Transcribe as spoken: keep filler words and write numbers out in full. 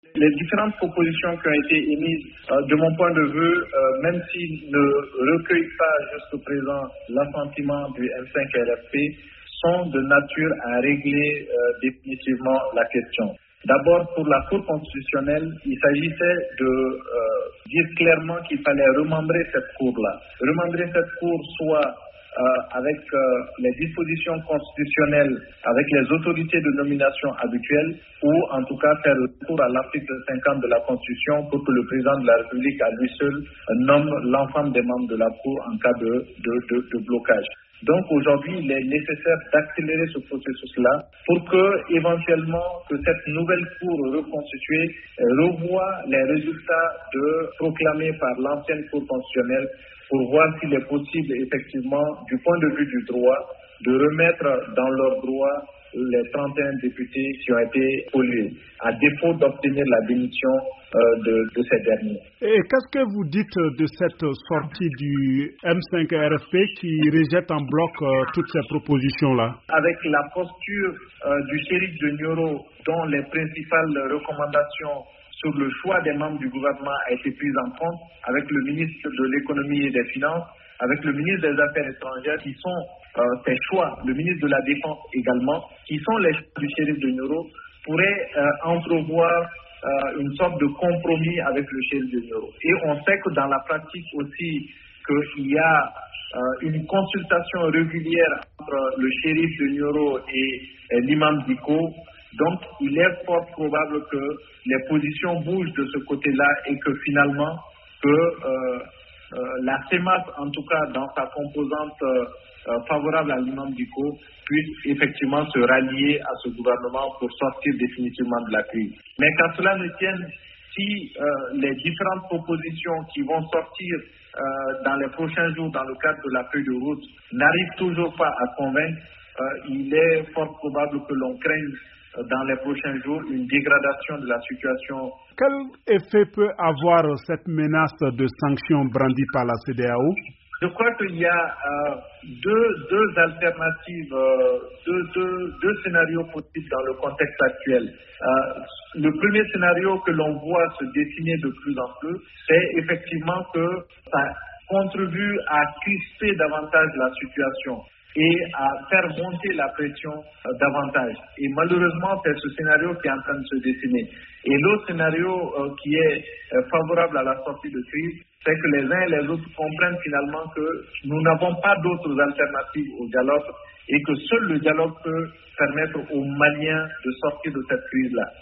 Les différentes propositions qui ont été émises, euh, de mon point de vue, euh, même s'ils ne recueillent pas jusqu'au présent l'assentiment du M cinq R F P, sont de nature à régler euh, définitivement la question. D'abord, pour la Cour constitutionnelle, il s'agissait de euh, dire clairement qu'il fallait remembrer cette Cour-là. Remembrer cette Cour soit euh, avec euh, les dispositions constitutionnelles, avec les autorités de nomination habituelles, ou en tout cas faire recours à l'article cinquante de la Constitution pour que le président de la République à lui seul nomme l'ensemble des membres de la Cour en cas de, de, de, de blocage. Donc aujourd'hui, il est nécessaire d'accélérer ce processus-là pour que, éventuellement, que cette nouvelle Cour reconstituée revoie les résultats de proclamés par l'ancienne Cour constitutionnelle pour voir s'il est possible, effectivement, du point de vue du droit, de remettre dans leurs droits les trente et un députés qui ont été pollués, à défaut d'obtenir la démission euh, de, de ces derniers. Et qu'est-ce que vous dites de cette sortie du M cinq R F P qui rejette en bloc euh, toutes ces propositions-là? Avec la posture euh, du shérif de Nioro, dont les principales recommandations sur le choix des membres du gouvernement a été prise en compte, avec le ministre de l'économie et des finances, avec le ministre des Affaires étrangères, qui sont euh, ces choix, le ministre de la Défense également, qui sont les choix du shérif de Nioro, pourraient euh, entrevoir euh, une sorte de compromis avec le shérif de Nioro. Et on sait que dans la pratique aussi, qu'il y a euh, une consultation régulière entre le shérif de Nioro et, et l'imam Diko. Donc, il est fort probable que les positions bougent de ce côté-là et que finalement, que euh, euh, la CEMAS, en tout cas dans sa composante euh, euh, favorable à l'imam Diko, puisse effectivement se rallier à ce gouvernement pour sortir définitivement de la crise. Mais qu'à cela ne tienne, si euh, les différentes propositions qui vont sortir euh, dans les prochains jours dans le cadre de la feuille de route n'arrivent toujours pas à convaincre, euh, il est fort probable que l'on craigne dans les prochains jours une dégradation de la situation. Quel effet peut avoir cette menace de sanctions brandie par la C E D E A O? Je crois qu'il y a euh, deux, deux alternatives, euh, deux, deux, deux scénarios possibles dans le contexte actuel. Euh, le premier scénario que l'on voit se dessiner de plus en plus, c'est effectivement que ça contribue à crisper davantage la situation et à faire monter la pression euh, davantage. Et malheureusement, c'est ce scénario qui est en train de se dessiner. Et l'autre scénario euh, qui est euh, favorable à la sortie de crise, c'est que les uns et les autres comprennent finalement que nous n'avons pas d'autres alternatives au dialogue et que seul le dialogue peut permettre aux Maliens de sortir de cette crise-là.